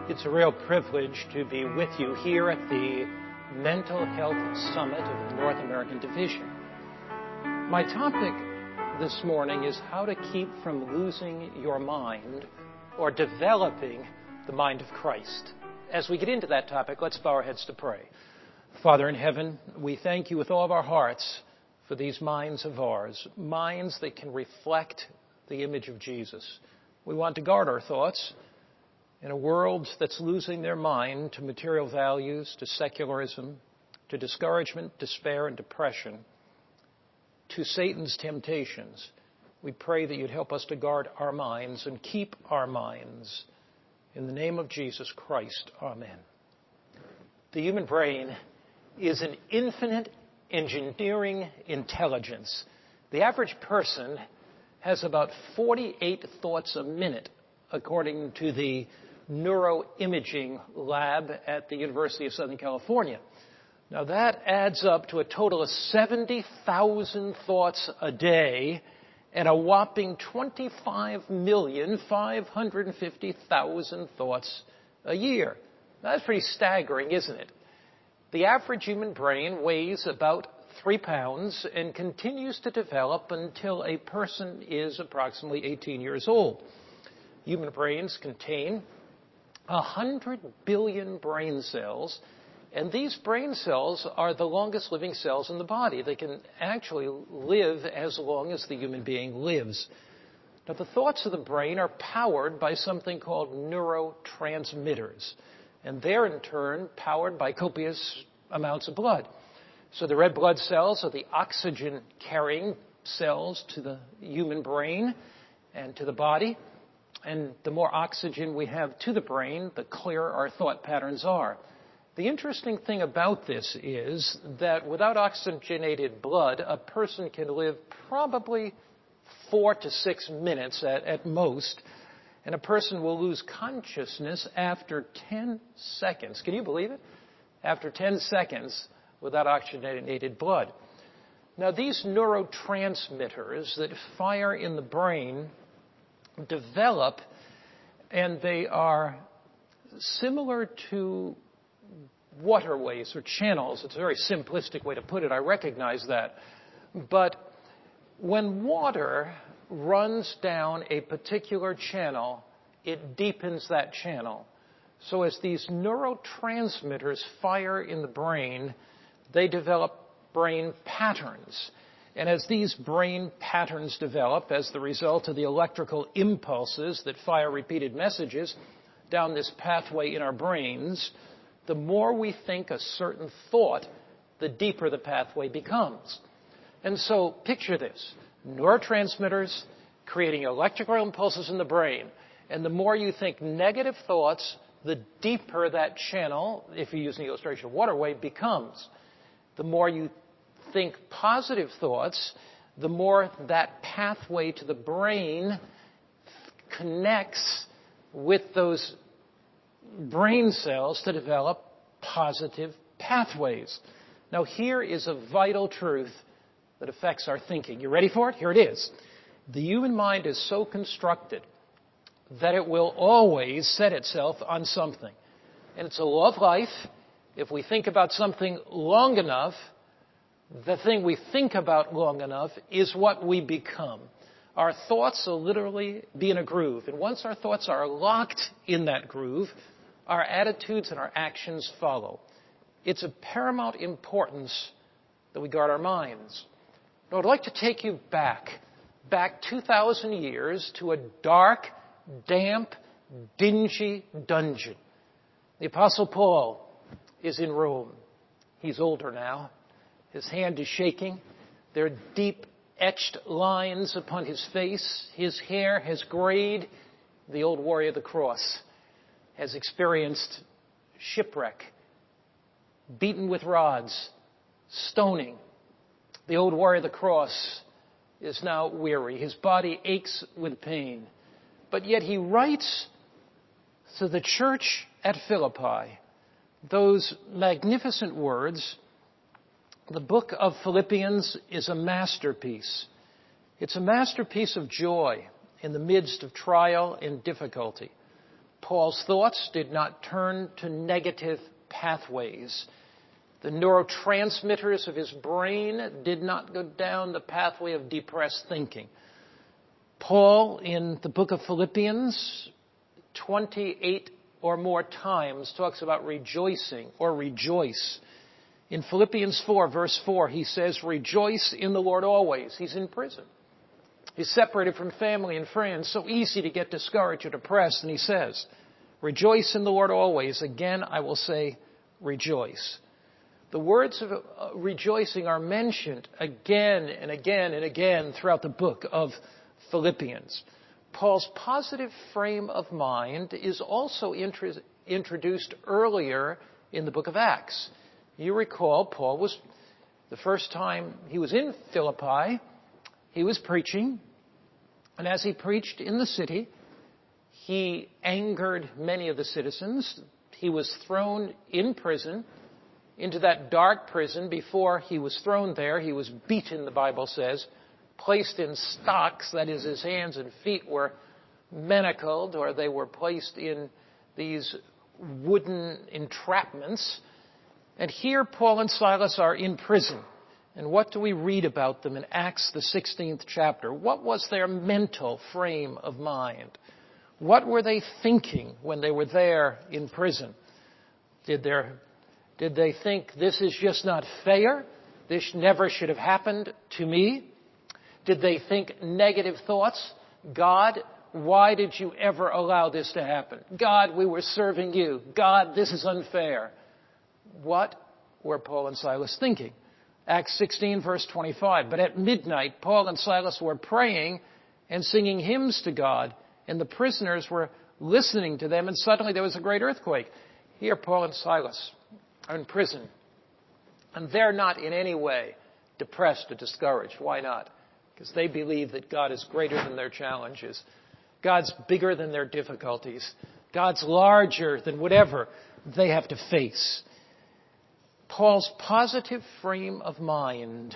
It's a real privilege to be with you here at the Mental Health Summit of the North American Division. My topic this morning is how to keep from losing your mind or developing the mind of Christ. As we get into that topic, let's bow our heads to pray. Father in heaven, we thank you with all of our hearts for these minds of ours, minds that can reflect the image of Jesus. We want to guard our thoughts in a world that's losing their mind to material values, to secularism, to discouragement, despair, and depression, to Satan's temptations. We pray that you'd help us to guard our minds and keep our minds. In the name of Jesus Christ, amen. The human brain is an infinite engineering intelligence. The average person has about 48 thoughts a minute, according to the neuroimaging lab at the University of Southern California. Now that adds up to a total of 70,000 thoughts a day and a whopping 25,550,000 thoughts a year. That's pretty staggering, isn't it? The average human brain weighs about 3 pounds and continues to develop until a person is approximately 18 years old. Human brains contain 100 billion brain cells, and these brain cells are the longest living cells in the body. They can actually live as long as the human being lives. Now, the thoughts of the brain are powered by something called neurotransmitters, and they're in turn powered by copious amounts of blood. So the red blood cells are the oxygen-carrying cells to the human brain and to the body. And the more oxygen we have to the brain, the clearer our thought patterns are. The interesting thing about this is that without oxygenated blood, a person can live probably 4 to 6 minutes at most, and a person will lose consciousness after 10 seconds. Can you believe it? After 10 seconds without oxygenated blood. Now, these neurotransmitters that fire in the brain develop, and they are similar to waterways or channels. It's a very simplistic way to put it. I recognize that. But when water runs down a particular channel, it deepens that channel. So as these neurotransmitters fire in the brain, they develop brain patterns. And as these brain patterns develop as the result of the electrical impulses that fire repeated messages down this pathway in our brains, the more we think a certain thought, the deeper the pathway becomes. And so picture this: neurotransmitters creating electrical impulses in the brain. And the more you think negative thoughts, the deeper that channel, if you use an illustration of waterway, becomes. The more you think positive thoughts, the more that pathway to the brain connects with those brain cells to develop positive pathways. Now, here is a vital truth that affects our thinking. You ready for it? Here it is. The human mind is so constructed that it will always set itself on something. And it's a law of life. If we think about something long enough, the thing we think about long enough is what we become. Our thoughts will literally be in a groove. And once our thoughts are locked in that groove, our attitudes and our actions follow. It's of paramount importance that we guard our minds. Now, I'd like to take you back 2,000 years to a dark, damp, dingy dungeon. The Apostle Paul is in Rome. He's older now. His hand is shaking. There are deep etched lines upon his face. His hair has grayed. The old warrior of the cross has experienced shipwreck, beaten with rods, stoning. The old warrior of the cross is now weary. His body aches with pain. But yet he writes to the church at Philippi those magnificent words. The book of Philippians is a masterpiece. It's a masterpiece of joy in the midst of trial and difficulty. Paul's thoughts did not turn to negative pathways. The neurotransmitters of his brain did not go down the pathway of depressed thinking. Paul, in the book of Philippians, 28 or more times talks about rejoicing or rejoice. In Philippians 4, verse 4, he says, rejoice in the Lord always. He's in prison. He's separated from family and friends. So easy to get discouraged or depressed. And he says, rejoice in the Lord always. Again, I will say, rejoice. The words of rejoicing are mentioned again and again and again throughout the book of Philippians. Paul's positive frame of mind is also introduced earlier in the book of Acts. You recall, Paul was, the first time he was in Philippi, he was preaching, and as he preached in the city, he angered many of the citizens. He was thrown in prison, into that dark prison. Before he was thrown there, he was beaten, the Bible says, placed in stocks, that is, his hands and feet were manacled, or they were placed in these wooden entrapments. And here Paul and Silas are in prison. And what do we read about them in Acts, the 16th chapter? What was their mental frame of mind? What were they thinking when they were there in prison? Did they think, this is just not fair? This never should have happened to me? Did they think negative thoughts? God, why did you ever allow this to happen? God, we were serving you. God, this is unfair. What were Paul and Silas thinking? Acts 16, verse 25. But at midnight, Paul and Silas were praying and singing hymns to God, and the prisoners were listening to them, and suddenly there was a great earthquake. Here, Paul and Silas are in prison, and they're not in any way depressed or discouraged. Why not? Because they believe that God is greater than their challenges. God's bigger than their difficulties. God's larger than whatever they have to face. Paul's positive frame of mind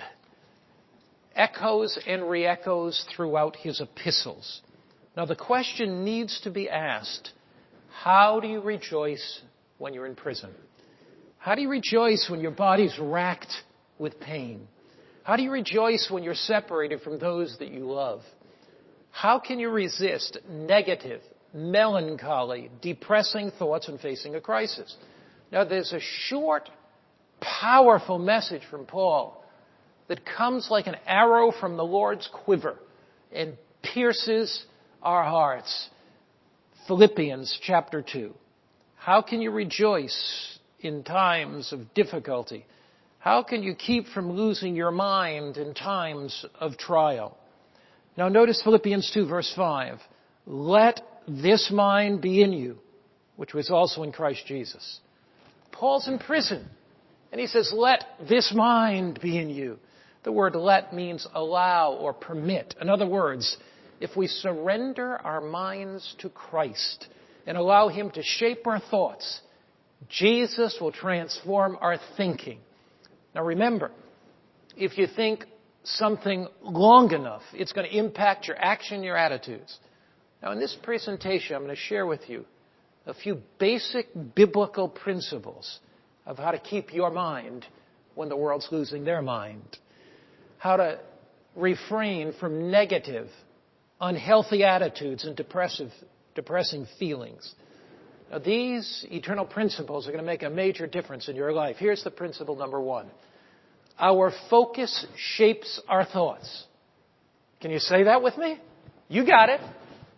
echoes and re-echoes throughout his epistles. Now the question needs to be asked, how do you rejoice when you're in prison? How do you rejoice when your body's racked with pain? How do you rejoice when you're separated from those that you love? How can you resist negative, melancholy, depressing thoughts when facing a crisis? Now there's a short, powerful message from Paul that comes like an arrow from the Lord's quiver and pierces our hearts. Philippians chapter 2. How can you rejoice in times of difficulty? How can you keep from losing your mind in times of trial? Now notice Philippians 2 verse 5. Let this mind be in you, which was also in Christ Jesus. Paul's in prison, and he says, let this mind be in you. The word let means allow or permit. In other words, if we surrender our minds to Christ and allow Him to shape our thoughts, Jesus will transform our thinking. Now remember, if you think something long enough, it's going to impact your action, your attitudes. Now in this presentation, I'm going to share with you a few basic biblical principles of how to keep your mind when the world's losing their mind. How to refrain from negative, unhealthy attitudes and depressing feelings. Now these eternal principles are going to make a major difference in your life. Here's the principle number 1. Our focus shapes our thoughts. Can you say that with me? You got it.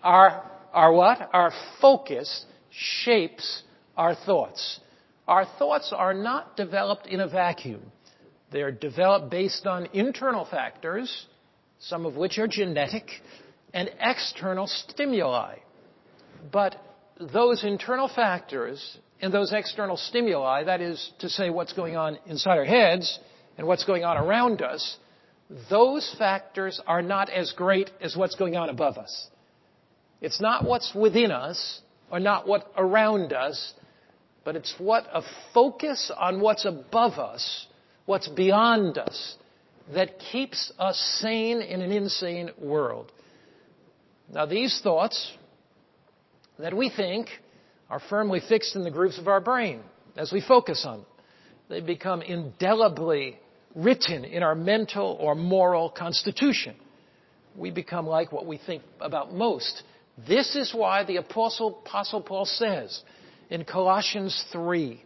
Our what? Our focus shapes our thoughts. Our thoughts are not developed in a vacuum. They're developed based on internal factors, some of which are genetic, and external stimuli. But those internal factors and those external stimuli, that is to say what's going on inside our heads and what's going on around us, those factors are not as great as what's going on above us. It's not what's within us or not what around us, but it's what a focus on what's above us, what's beyond us, that keeps us sane in an insane world. Now these thoughts that we think are firmly fixed in the grooves of our brain as we focus on them. They become indelibly written in our mental or moral constitution. We become like what we think about most. This is why the Apostle Paul says in Colossians 3,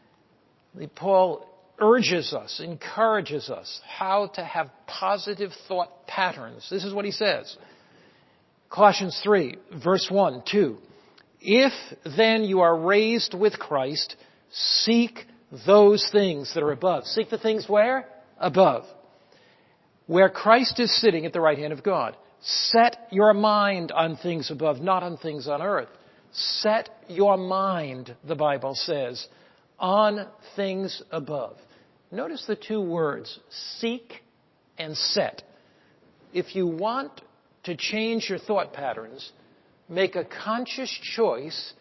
Paul urges us, encourages us how to have positive thought patterns. This is what he says. Colossians 3, verse 1, 2. If then you are raised with Christ, seek those things that are above. Seek the things where? Above. Where Christ is sitting at the right hand of God. Set your mind on things above, not on things on earth. Set your mind, the Bible says, on things above. Notice the two words, seek and set. If you want to change your thought patterns, make a conscious choice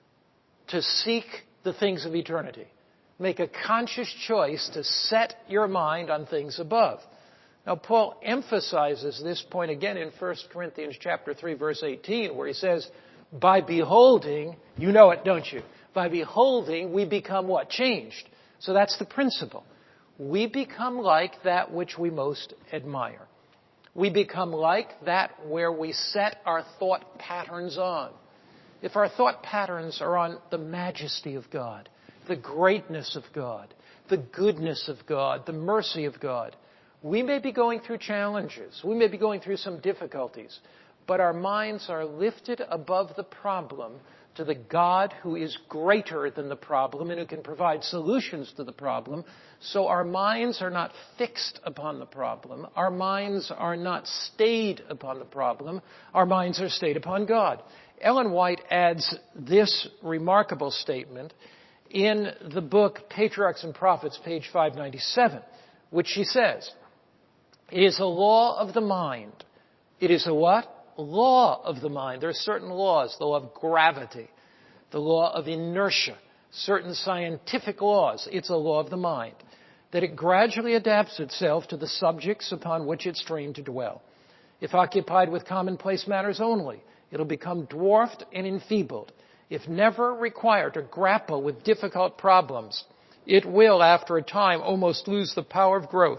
to seek the things of eternity. Make a conscious choice to set your mind on things above. Now, Paul emphasizes this point again in 1 Corinthians chapter 3, verse 18, where he says, by beholding, you know it, don't you? By beholding, we become what? Changed. So that's the principle. We become like that which we most admire. We become like that where we set our thought patterns on. If our thought patterns are on the majesty of God, the greatness of God, the goodness of God, the mercy of God, we may be going through challenges. We may be going through some difficulties. But our minds are lifted above the problem to the God who is greater than the problem and who can provide solutions to the problem. So our minds are not fixed upon the problem. Our minds are not stayed upon the problem. Our minds are stayed upon God. Ellen White adds this remarkable statement in the book Patriarchs and Prophets, page 597, which she says, it is a law of the mind. It is a what? Law of the mind. There are certain laws, the law of gravity, the law of inertia, certain scientific laws. It's a law of the mind, that it gradually adapts itself to the subjects upon which it's trained to dwell. If occupied with commonplace matters only, it'll become dwarfed and enfeebled. If never required to grapple with difficult problems, it will, after a time, almost lose the power of growth.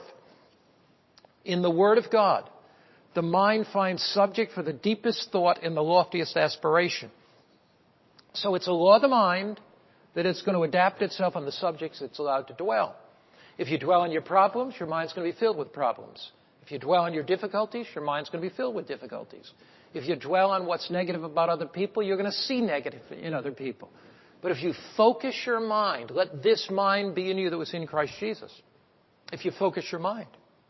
In the Word of God, the mind finds subject for the deepest thought and the loftiest aspiration. So it's a law of the mind that it's going to adapt itself on the subjects it's allowed to dwell. If you dwell on your problems, your mind's going to be filled with problems. If you dwell on your difficulties, your mind's going to be filled with difficulties. If you dwell on what's negative about other people, you're going to see negative in other people. But if you focus your mind, let this mind be in you that was in Christ Jesus. If you focus your mind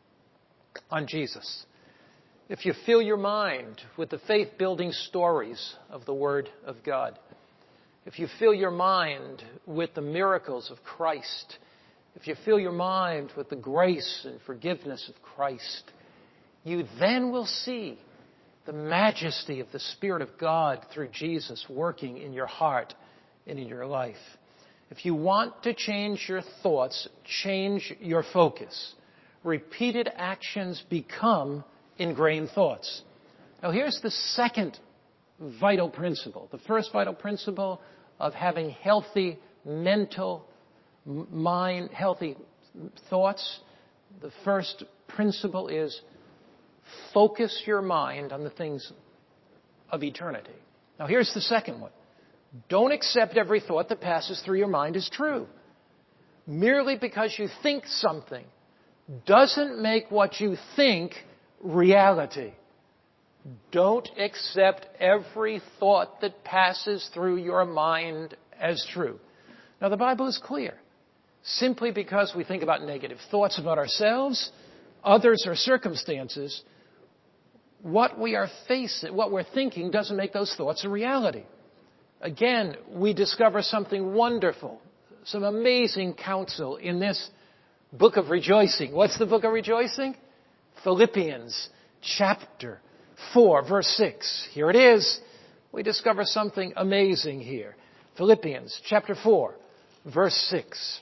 on Jesus, if you fill your mind with the faith-building stories of the Word of God, if you fill your mind with the miracles of Christ, if you fill your mind with the grace and forgiveness of Christ, you then will see the majesty of the Spirit of God through Jesus working in your heart and in your life. If you want to change your thoughts, change your focus. Repeated actions become ingrained thoughts. Now here's the second vital principle. The first vital principle of having healthy mental mind, healthy thoughts. The first principle is focus your mind on the things of eternity. Now here's the second one. Don't accept every thought that passes through your mind as true. Merely because you think something doesn't make what you think reality. Don't accept every thought that passes through your mind as true. Now, the Bible is clear. Simply because we think about negative thoughts about ourselves, others, or circumstances, what we're thinking doesn't make those thoughts a reality. Again, we discover something wonderful, some amazing counsel in this book of rejoicing. What's the book of rejoicing? Philippians chapter 4, verse 6. Here it is. We discover something amazing here. Philippians chapter 4, verse 6.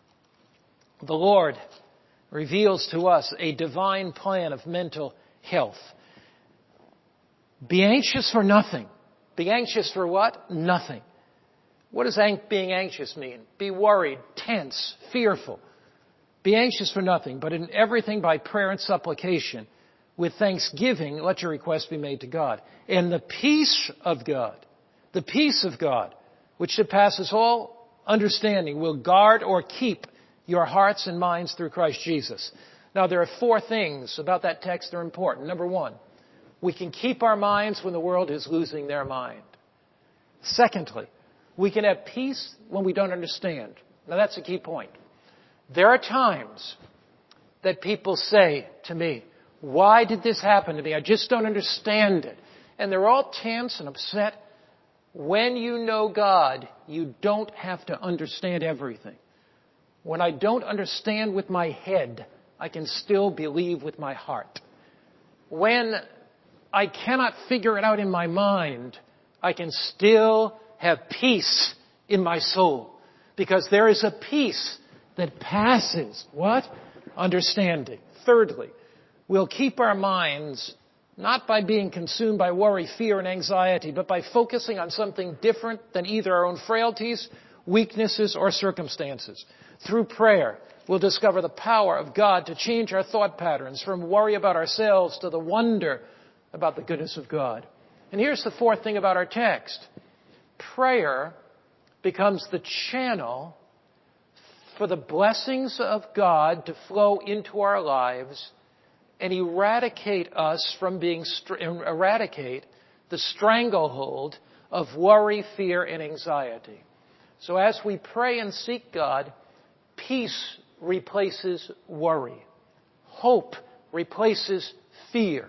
The Lord reveals to us a divine plan of mental health. Be anxious for nothing. Be anxious for what? Nothing. What does being anxious mean? Be worried, tense, fearful. Be anxious for nothing, but in everything by prayer and supplication. With thanksgiving, let your requests be made to God. And the peace of God, which surpasses all understanding, will guard or keep your hearts and minds through Christ Jesus. Now, there are 4 things about that text that are important. Number 1, we can keep our minds when the world is losing their mind. Secondly, we can have peace when we don't understand. Now, that's a key point. There are times that people say to me, why did this happen to me? I just don't understand it. And they're all tense and upset. When you know God, you don't have to understand everything. When I don't understand with my head, I can still believe with my heart. When I cannot figure it out in my mind, I can still have peace in my soul. Because there is a peace that passes, what? Understanding. Thirdly, we'll keep our minds not by being consumed by worry, fear, and anxiety, but by focusing on something different than either our own frailties, weaknesses, or circumstances. Through prayer, we'll discover the power of God to change our thought patterns from worry about ourselves to the wonder about the goodness of God. And here's the 4th thing about our text. Prayer becomes the channel for the blessings of God to flow into our lives and eradicate the stranglehold of worry, fear, and anxiety. So as we pray and seek God, peace replaces worry. Hope replaces fear.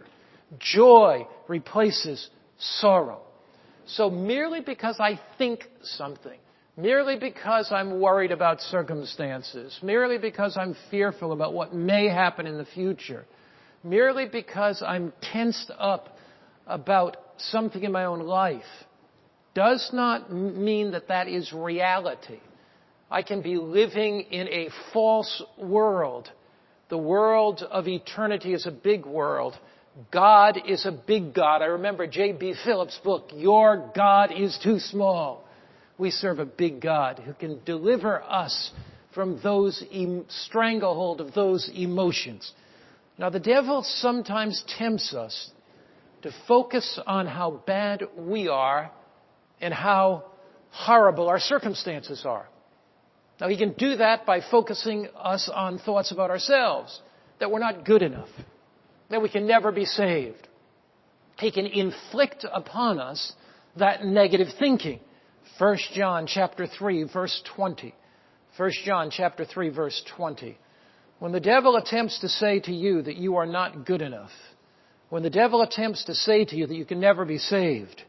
Joy replaces sorrow. So merely because I think something, merely because I'm worried about circumstances, merely because I'm fearful about what may happen in the future, merely because I'm tensed up about something in my own life, does not mean that that is reality. I can be living in a false world. The world of eternity is a big world. God is a big God. I remember J.B. Phillips' book, Your God is Too Small. We serve a big God who can deliver us from those stranglehold of those emotions. Now, the devil sometimes tempts us to focus on how bad we are and how horrible our circumstances are. Now, he can do that by focusing us on thoughts about ourselves, that we're not good enough, that we can never be saved. He can inflict upon us that negative thinking. 1 John chapter 3, verse 20. 1 John chapter 3, verse 20. When the devil attempts to say to you that you are not good enough, when the devil attempts to say to you that you can never be saved,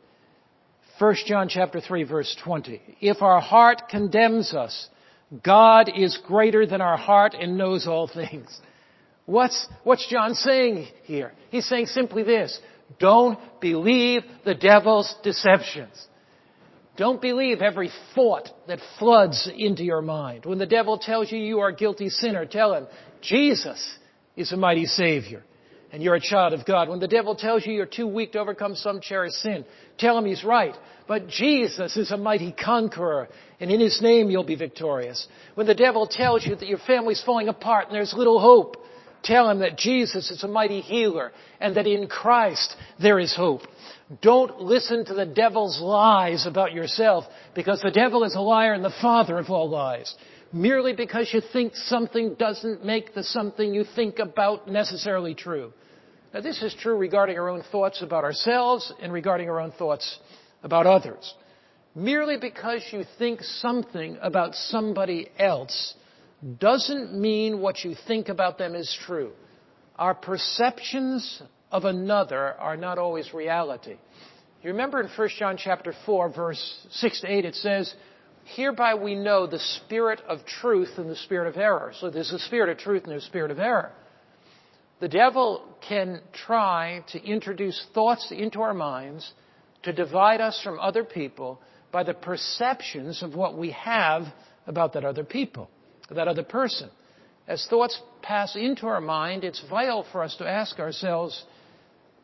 1 John chapter 3, verse 20. If our heart condemns us, God is greater than our heart and knows all things. What's John saying here? He's saying simply this. Don't believe the devil's deceptions. Don't believe every thought that floods into your mind. When the devil tells you you are a guilty sinner, tell him, Jesus is a mighty Savior, and you're a child of God. When the devil tells you you're too weak to overcome some cherished sin, tell him he's right. But Jesus is a mighty conqueror, and in His name you'll be victorious. When the devil tells you that your family's falling apart and there's little hope, tell him that Jesus is a mighty healer, and that in Christ there is hope. Don't listen to the devil's lies about yourself, because the devil is a liar and the father of all lies. Merely because you think something doesn't make the something you think about necessarily true. Now, this is true regarding our own thoughts about ourselves and regarding our own thoughts about others. Merely because you think something about somebody else doesn't mean what you think about them is true. Our perceptions of another are not always reality. You remember in 1 John chapter 4, verse 6 to 8, it says, hereby we know the spirit of truth and the spirit of error. So there's a spirit of truth and there's a spirit of error. The devil can try to introduce thoughts into our minds to divide us from other people by the perceptions of what we have about that other people, that other person. As thoughts pass into our mind, it's vital for us to ask ourselves,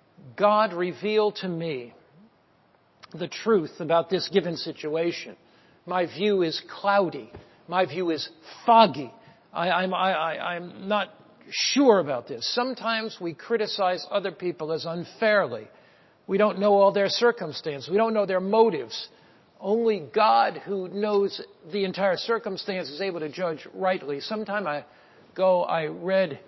God, reveal to me the truth about this given situation. My view is cloudy. My view is foggy. I'm not sure about this. Sometimes we criticize other people as unfairly. We don't know all their circumstances. We don't know their motives. Only God, who knows the entire circumstance, is able to judge rightly. Some time ago, I read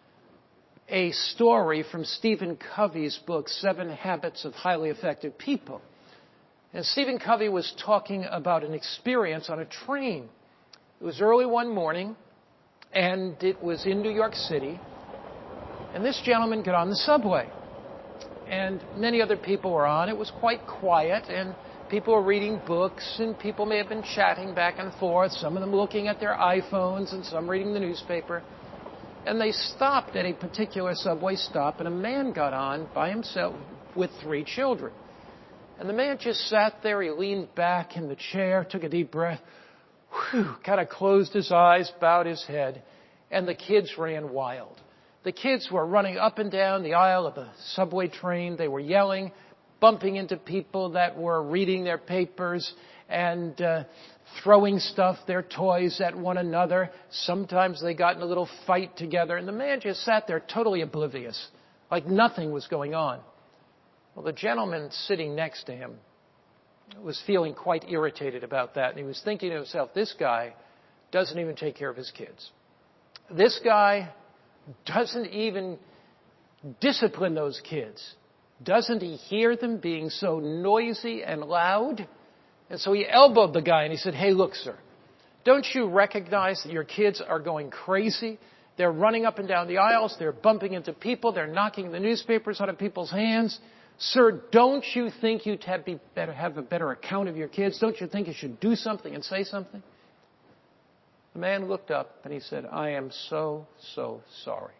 a story from Stephen Covey's book, 7 Habits of Highly Effective People. And Stephen Covey was talking about an experience on a train. It was early one morning, and it was in New York City. And this gentleman got on the subway. And many other people were on. It was quite quiet, and people were reading books, and people may have been chatting back and forth, some of them looking at their iPhones, and some reading the newspaper. And they stopped at a particular subway stop, and a man got on by himself with 3 children. And the man just sat there. He leaned back in the chair, took a deep breath, kind of closed his eyes, bowed his head, and the kids ran wild. The kids were running up and down the aisle of the subway train. They were yelling, bumping into people that were reading their papers, and throwing stuff, their toys, at one another. Sometimes they got in a little fight together, and the man just sat there totally oblivious, like nothing was going on. Well, the gentleman sitting next to him was feeling quite irritated about that, and he was thinking to himself, this guy doesn't even take care of his kids. This guy doesn't even discipline those kids. Doesn't he hear them being so noisy and loud? And so he elbowed the guy and he said, hey, look, sir, don't you recognize that your kids are going crazy? They're running up and down the aisles. They're bumping into people. They're knocking the newspapers out of people's hands. Sir, don't you think you'd have a better account of your kids? Don't you think you should do something and say something? The man looked up and he said, I am so sorry.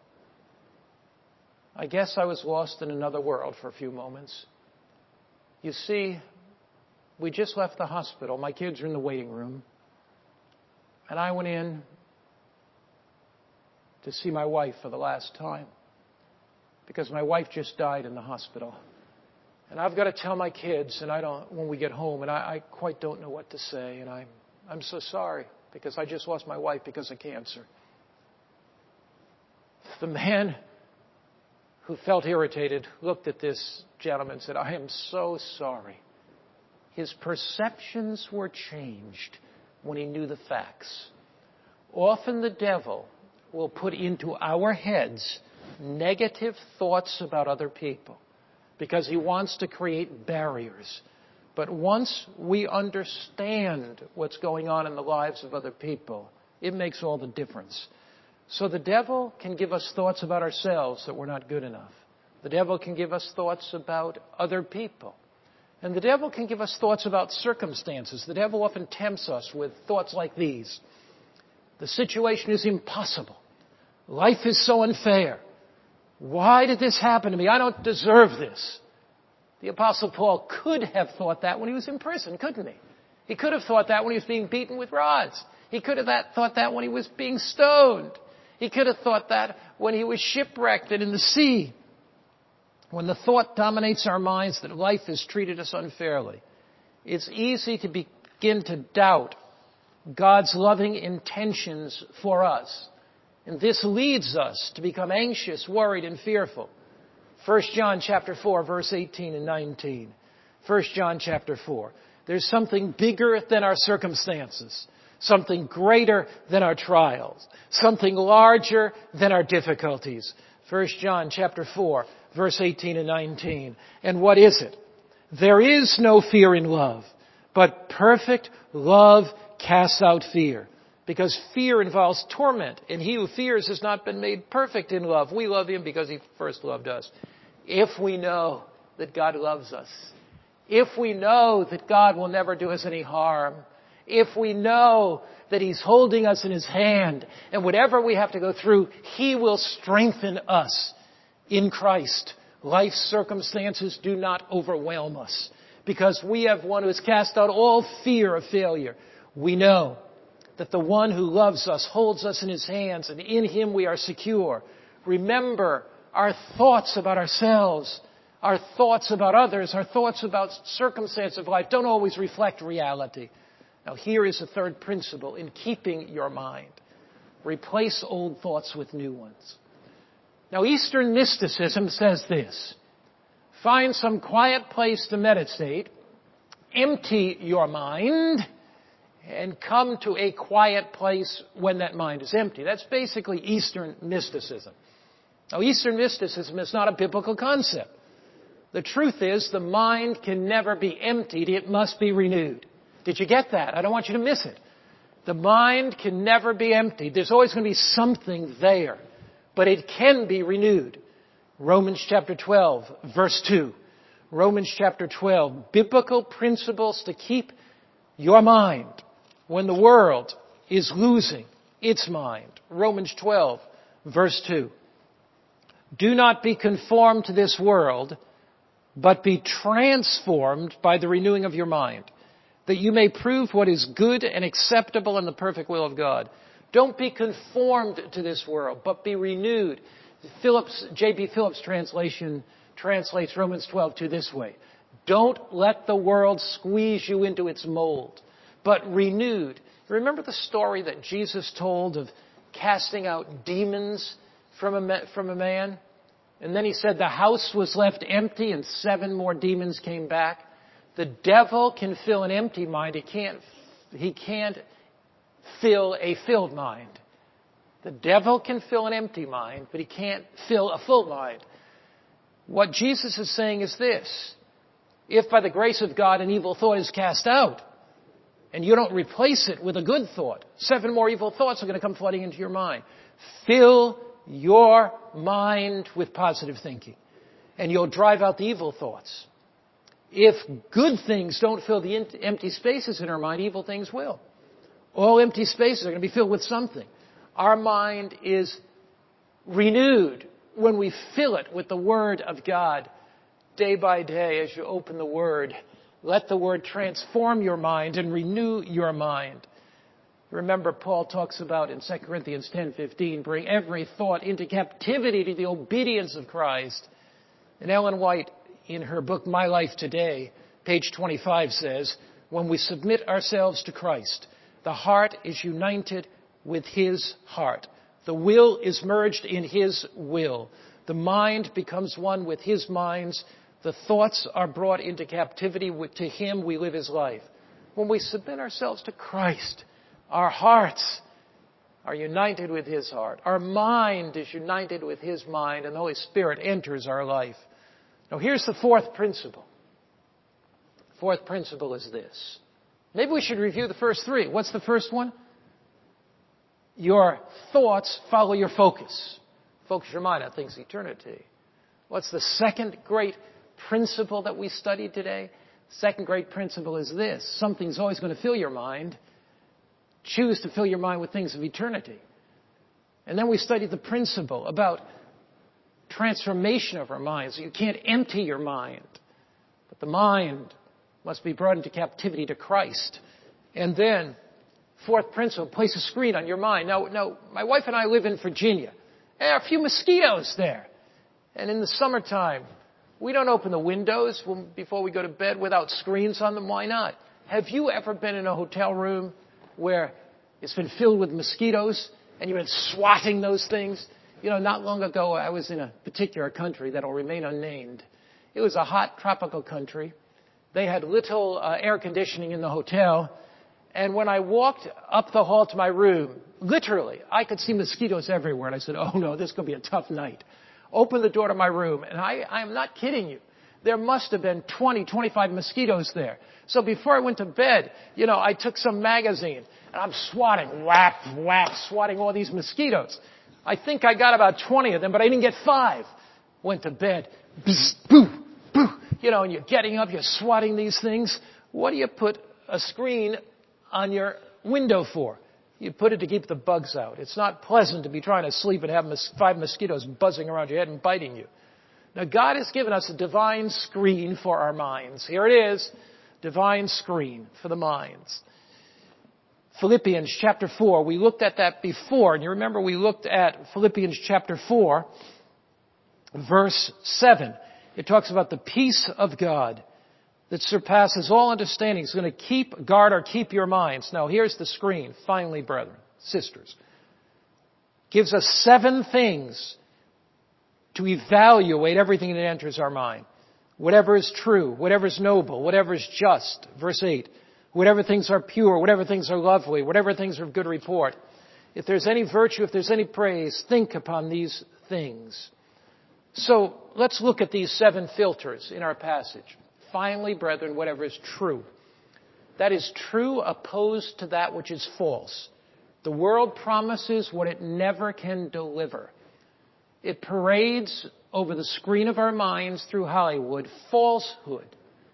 I guess I was lost in another world for a few moments. You see, we just left the hospital. My kids are in the waiting room. And I went in to see my wife for the last time because my wife just died in the hospital. And I've got to tell my kids, and when we get home, and I quite don't know what to say, and I'm so sorry because I just lost my wife because of cancer. The man who felt irritated looked at this gentleman and said, I am so sorry. His perceptions were changed when he knew the facts. Often the devil will put into our heads negative thoughts about other people because he wants to create barriers. But once we understand what's going on in the lives of other people, it makes all the difference. So the devil can give us thoughts about ourselves that we're not good enough. The devil can give us thoughts about other people. And the devil can give us thoughts about circumstances. The devil often tempts us with thoughts like these. The situation is impossible. Life is so unfair. Why did this happen to me? I don't deserve this. The Apostle Paul could have thought that when he was in prison, couldn't he? He could have thought that when he was being beaten with rods. He could have thought that when he was being stoned. He could have thought that when he was shipwrecked and in the sea. When the thought dominates our minds that life has treated us unfairly, it's easy to begin to doubt God's loving intentions for us. And this leads us to become anxious, worried, and fearful. 1 John chapter 4, verse 18 and 19. 1 John chapter 4. There's something bigger than our circumstances. Something greater than our trials. Something larger than our difficulties. 1 John chapter 4, verse 18 and 19. And what is it? There is no fear in love, but perfect love casts out fear. Because fear involves torment, and he who fears has not been made perfect in love. We love him because he first loved us. If we know that God loves us, if we know that God will never do us any harm, if we know that he's holding us in his hand, and whatever we have to go through, he will strengthen us in Christ. Life's circumstances do not overwhelm us because we have one who has cast out all fear of failure. We know that the one who loves us holds us in his hands, and in him we are secure. Remember, our thoughts about ourselves, our thoughts about others, our thoughts about circumstances of life don't always reflect reality. Now here is a third principle in keeping your mind. Replace old thoughts with new ones. Now Eastern mysticism says this: find some quiet place to meditate, empty your mind, and come to a quiet place when that mind is empty. That's basically Eastern mysticism. Now, Eastern mysticism is not a biblical concept. The truth is, the mind can never be emptied. It must be renewed. Did you get that? I don't want you to miss it. The mind can never be emptied. There's always going to be something there, but it can be renewed. Romans chapter 12, verse 2. Romans chapter 12, biblical principles to keep your mind when the world is losing its mind. Romans 12, verse 2. Do not be conformed to this world, but be transformed by the renewing of your mind, that you may prove what is good and acceptable in the perfect will of God. Don't be conformed to this world, but be renewed. J.B. Phillips' translation translates Romans 12:2 this way: don't let the world squeeze you into its mold, but renewed. Remember the story that Jesus told of casting out demons from a man? And then he said the house was left empty and 7 more demons came back. The devil can fill an empty mind. He can't fill a filled mind. The devil can fill an empty mind, but he can't fill a full mind. What Jesus is saying is this: if by the grace of God an evil thought is cast out, and you don't replace it with a good thought, 7 more evil thoughts are going to come flooding into your mind. Fill your mind with positive thinking, and you'll drive out the evil thoughts. If good things don't fill the empty spaces in our mind, evil things will. All empty spaces are going to be filled with something. Our mind is renewed when we fill it with the Word of God day by day. As you open the Word, let the Word transform your mind and renew your mind. Remember, Paul talks about in 2 Corinthians 10:15, bring every thought into captivity to the obedience of Christ. And Ellen White, in her book, My Life Today, page 25 says, when we submit ourselves to Christ, the heart is united with His heart. The will is merged in His will. The mind becomes one with His minds. The thoughts are brought into captivity. To Him we live His life. When we submit ourselves to Christ, our hearts are united with His heart. Our mind is united with His mind, and the Holy Spirit enters our life. Now here's the fourth principle. The fourth principle is this. Maybe we should review the first 3. What's the first one? Your thoughts follow your focus. Focus your mind on things of eternity. What's the second great principle that we studied today? The second great principle is this. Something's always going to fill your mind. Choose to fill your mind with things of eternity. And then we studied the principle about transformation of our minds. You can't empty your mind, but the mind must be brought into captivity to Christ. And then, fourth principle, place a screen on your mind. Now, my wife and I live in Virginia. There are a few mosquitoes there. And in the summertime, we don't open the windows before we go to bed without screens on them. Why not? Have you ever been in a hotel room where it's been filled with mosquitoes and you've been swatting those things? You know, not long ago, I was in a particular country that will remain unnamed. It was a hot tropical country. They had little air conditioning in the hotel. And when I walked up the hall to my room, literally, I could see mosquitoes everywhere. And I said, oh no, this is going to be a tough night. Opened the door to my room, and I am not kidding you. There must have been 20, 25 mosquitoes there. So before I went to bed, I took some magazine, and I'm swatting, whack, whack, swatting all these mosquitoes. I think I got about 20 of them, but I didn't get 5. Went to bed, bzz, boo, boo. And you're getting up, you're swatting these things. What do you put a screen on your window for? You put it to keep the bugs out. It's not pleasant to be trying to sleep and have 5 mosquitoes buzzing around your head and biting you. Now, God has given us a divine screen for our minds. Here it is, divine screen for the minds. Philippians chapter 4, we looked at that before, and you remember we looked at Philippians chapter 4, verse 7. It talks about the peace of God that surpasses all understanding is going to keep your minds. Now here's the screen. Finally, brethren, sisters. Gives us 7 things to evaluate everything that enters our mind. Whatever is true, whatever is noble, whatever is just. Verse 8. Whatever things are pure, whatever things are lovely, whatever things are of good report. If there's any virtue, if there's any praise, think upon these things. So let's look at these 7 filters in our passage. Finally, brethren, whatever is true. That is true opposed to that which is false. The world promises what it never can deliver. It parades over the screen of our minds through Hollywood falsehood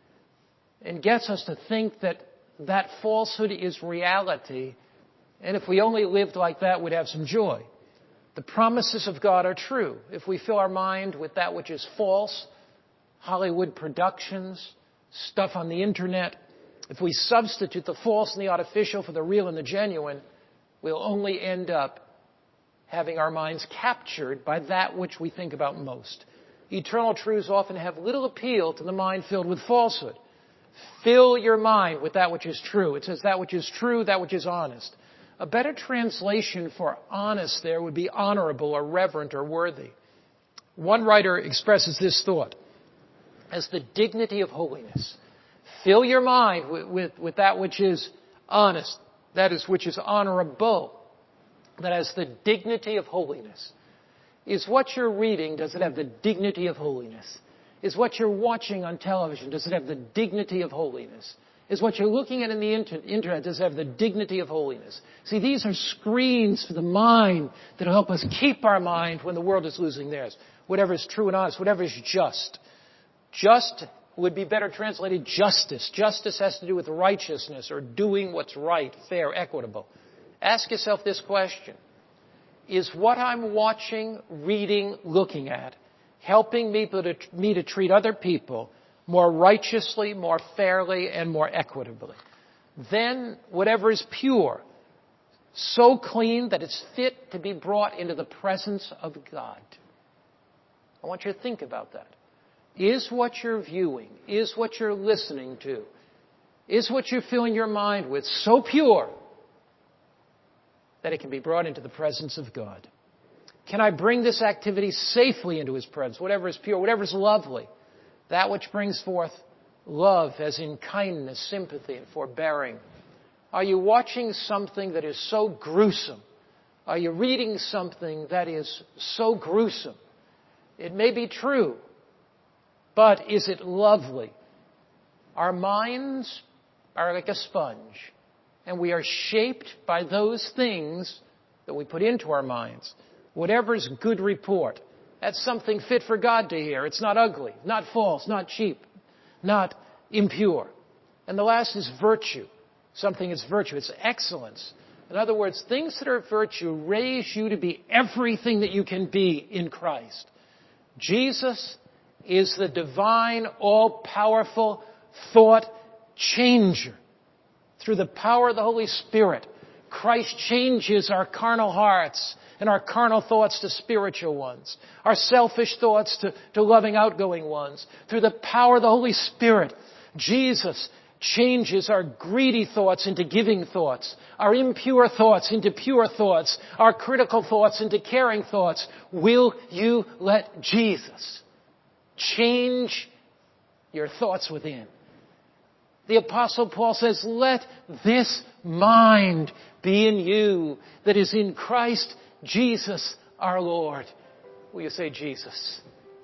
and gets us to think that falsehood is reality, and if we only lived like that, we'd have some joy. The promises of God are true. If we fill our mind with that which is false, Hollywood productions, stuff on the internet, if we substitute the false and the artificial for the real and the genuine, we'll only end up having our minds captured by that which we think about most. Eternal truths often have little appeal to the mind filled with falsehood. Fill your mind with that which is true. It says that which is true, that which is honest. A better translation for honest there would be honorable or reverent or worthy. One writer expresses this thought as the dignity of holiness. Fill your mind with that which is honest, that is, which is honorable, that has the dignity of holiness. Is what you're reading, does it have the dignity of holiness? Is what you're watching on television, does it have the dignity of holiness? Is what you're looking at in the internet, does it have the dignity of holiness? See, these are screens for the mind that will help us keep our mind when the world is losing theirs. Whatever is true and honest, whatever is just. Just would be better translated justice. Justice has to do with righteousness or doing what's right, fair, equitable. Ask yourself this question. Is what I'm watching, reading, looking at helping me to treat other people more righteously, more fairly, and more equitably? Then whatever is pure, so clean that it's fit to be brought into the presence of God. I want you to think about that. Is what you're viewing, is what you're listening to, is what you're filling your mind with so pure that it can be brought into the presence of God? Can I bring this activity safely into His presence? Whatever is pure, whatever is lovely, that which brings forth love as in kindness, sympathy, and forbearing. Are you watching something that is so gruesome? Are you reading something that is so gruesome? It may be true, but is it lovely? Our minds are like a sponge, and we are shaped by those things that we put into our minds. Whatever's good report, that's something fit for God to hear. It's not ugly, not false, not cheap, not impure. And the last is virtue. Something is virtue. It's excellence. In other words, things that are virtue raise you to be everything that you can be in Christ. Jesus is the divine, all-powerful thought changer. Through the power of the Holy Spirit, Christ changes our carnal hearts and our carnal thoughts to spiritual ones, our selfish thoughts to loving, outgoing ones. Through the power of the Holy Spirit, Jesus changes our greedy thoughts into giving thoughts, our impure thoughts into pure thoughts, our critical thoughts into caring thoughts. Will you let Jesus change your thoughts within? The Apostle Paul says, let this mind be in you that is in Christ Jesus our Lord. Will you say, Jesus?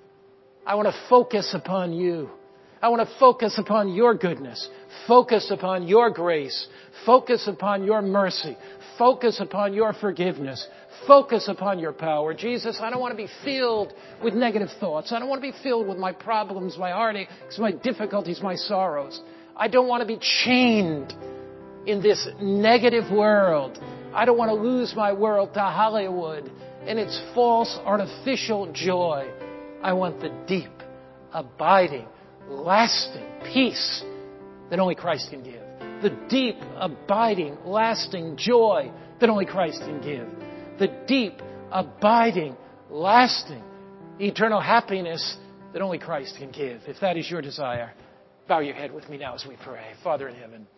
I want to focus upon you. I want to focus upon your goodness. Focus upon your grace. Focus upon your mercy. Focus upon your forgiveness. Focus upon your power. Jesus, I don't want to be filled with negative thoughts. I don't want to be filled with my problems, my heartaches, my difficulties, my sorrows. I don't want to be chained in this negative world. I don't want to lose my world to Hollywood and its false, artificial joy. I want the deep, abiding, lasting peace that only Christ can give. The deep, abiding, lasting joy that only Christ can give. The deep, abiding, lasting, eternal happiness that only Christ can give. If that is your desire, Bow your head with me now as we pray. Father in heaven,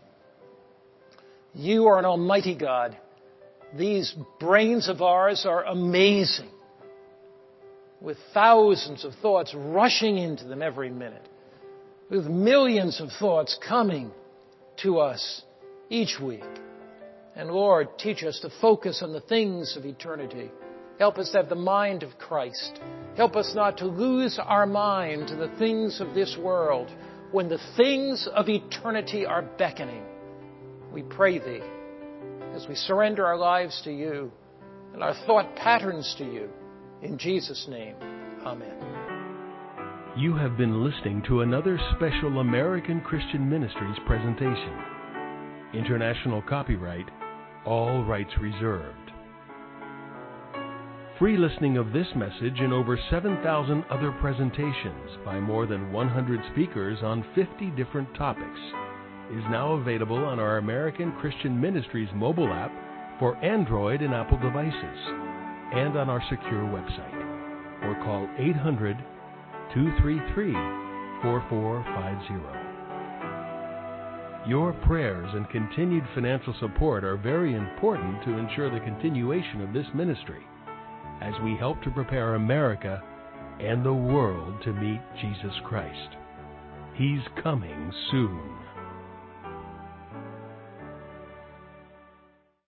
you are an almighty God. These brains of ours are amazing, with thousands of thoughts rushing into them every minute, with millions of thoughts coming to us each week. And Lord, teach us to focus on the things of eternity. Help us to have the mind of Christ. Help us not to lose our mind to the things of this world when the things of eternity are beckoning. We pray Thee as we surrender our lives to You and our thought patterns to You. In Jesus' name, amen. You have been listening to another special American Christian Ministries presentation. International copyright, all rights reserved. Free listening of this message and over 7,000 other presentations by more than 100 speakers on 50 different topics is now available on our American Christian Ministries mobile app for Android and Apple devices and on our secure website. Or call 800-233-4450. Your prayers and continued financial support are very important to ensure the continuation of this ministry as we help to prepare America and the world to meet Jesus Christ. He's coming soon.